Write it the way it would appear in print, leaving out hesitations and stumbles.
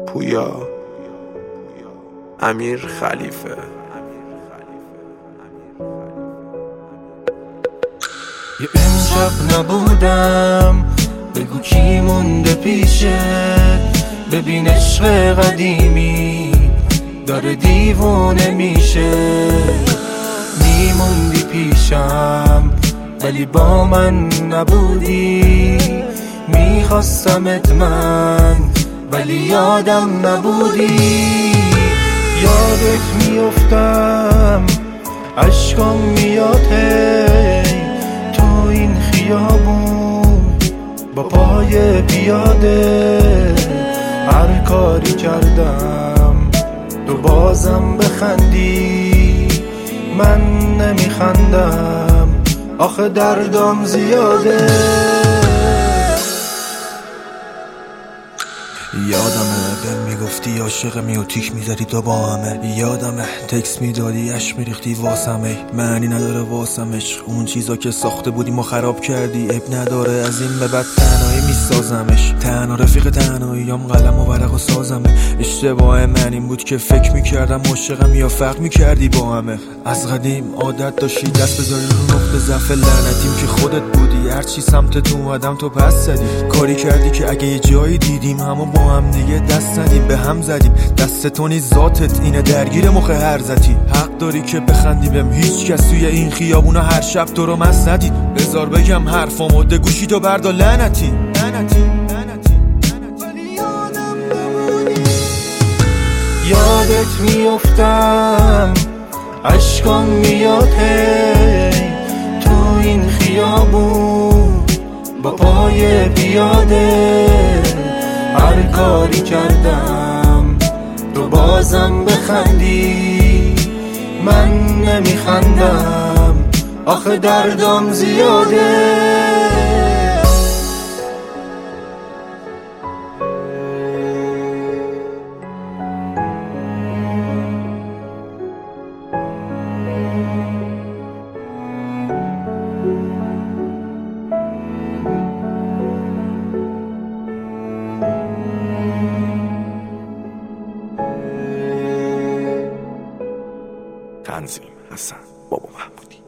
پویا امیر خلیفه. یه امشب نبودم بگو کی مونده پیشت، ببین عشق قدیمی داره دیوونه میشه. میموندی پیشم ولی با من نبودی، میخواستمت من ولی یادم نبودی. یادت میافتم عشقم میاد تو این خیابون با پای پیاده. هر کاری کردم تو بازم بخندی، من نمیخندم آخه دردم زیاده. یادمه بهم میگفتی عاشق میوتیک میزدی تو با همه، یادمه تکس میدادی اش میریختی واسمه، معنی نداره واسمش اون چیزا که ساخته بودیم و خراب کردی. اب نداره از این به بعد تنهایی میسازمش، تنها رفیق تنهاییام قلم و ورق و سازمه. اشتباه من این بود که فکر میکردم عاشقم یا فرق میکردی با همه. از قدیم عادت داشتی دست بذاری رو نقطه ضعف لعنتیم که خودت بودی، هرچی سمتت اومدم تو پس زدی. کاری کردی که اگه یه جایی دیدیم همو با هم دیگه دست ندیم به هم زدیم. دست تو نیز ذاتت اینه درگیر مخ هرزتی. حق داری که بخندی بهم، هیچ کس توی این خیابونا هر شب تو رو مست ندید. بذار بگم حرفامو ده گوشی تو بردا لعنتی. یادت میافتم عشقم میاد تو این خیابون با پای پیاده. هر کاری کردم تو بازم بخندی، من نمیخندم آخه دردم زیاده. تنظیم حسن بابا محمودی.